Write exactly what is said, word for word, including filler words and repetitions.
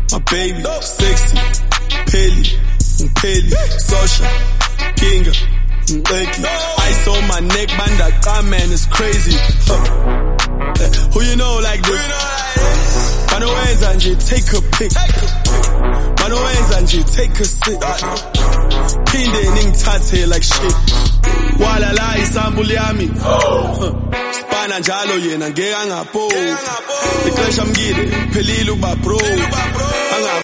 my baby, sexy, Peli, Peli, Sosha, Kinga, Mbeki. Ice on my neck, man, that car man is crazy. Huh. Who you know like this? Manoenza nje, take a pic. Manoenza nje, take a sip. Pinde ningithathe like shit. Wala la isambuli yami. Spana njalo yena ngeke angapho. Ixesha mngile, phelile uba bro.